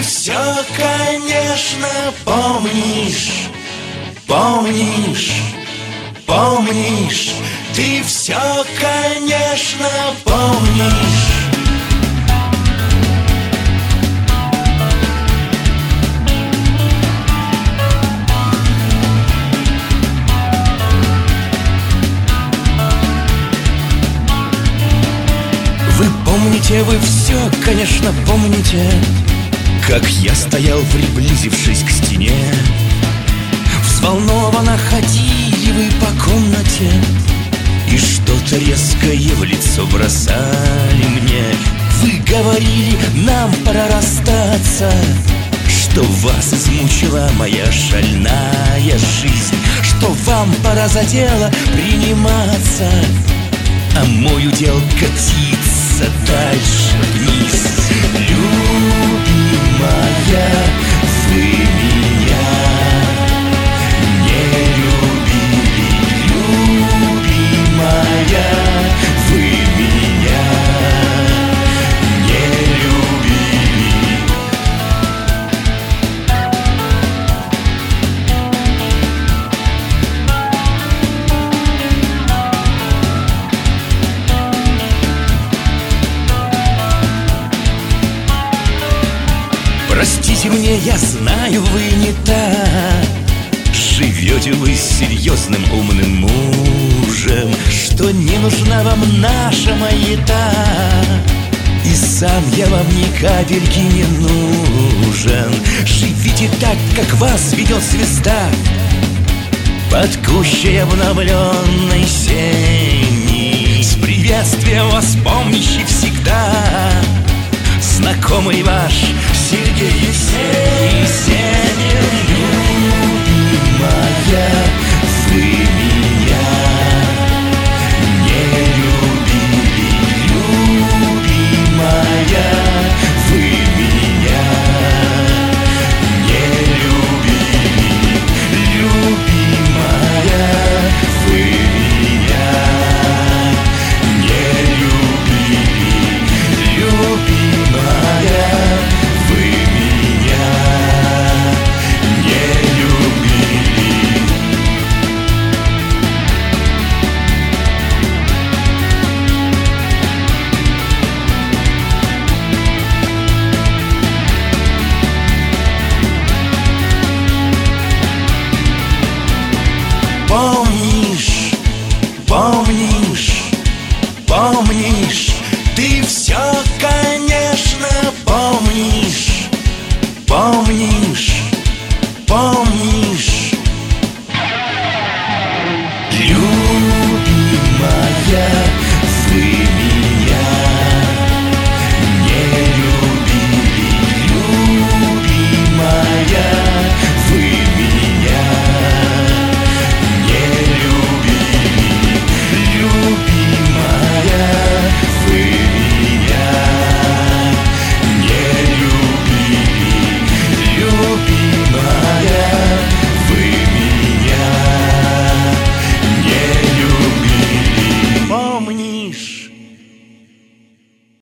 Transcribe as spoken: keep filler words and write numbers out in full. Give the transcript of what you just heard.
все, конечно, помнишь, помнишь, помнишь. Ты все, конечно, помнишь. Вы помните, вы все, конечно, помните, как я стоял, приблизившись к стене. Взволнованно ходили вы по комнате и что-то резкое в лицо бросали мне. Вы говорили, нам пора расстаться, что вас измучила моя шальная жизнь, что вам пора за дело приниматься, а мой удел катиться дальше вниз. Любимая, вы меня не любили. Любимая, вы меня не любили. Простите мне, я знаю, вы не так. Живете вы с серьезным умным мужем, что не нужна вам наша маята. И сам я вам ни капельки не нужен. Живите так, как вас ведет звезда под кущей обновленной сени, с приветствием вас помнящий всегда знакомый ваш Сергей Есенин. Любимая, вы меня не любили. Любимая, вы меня не любили. Любимая, вы меня не любили. Любимая, вы меня не любили. Помнишь, помнишь, помнишь.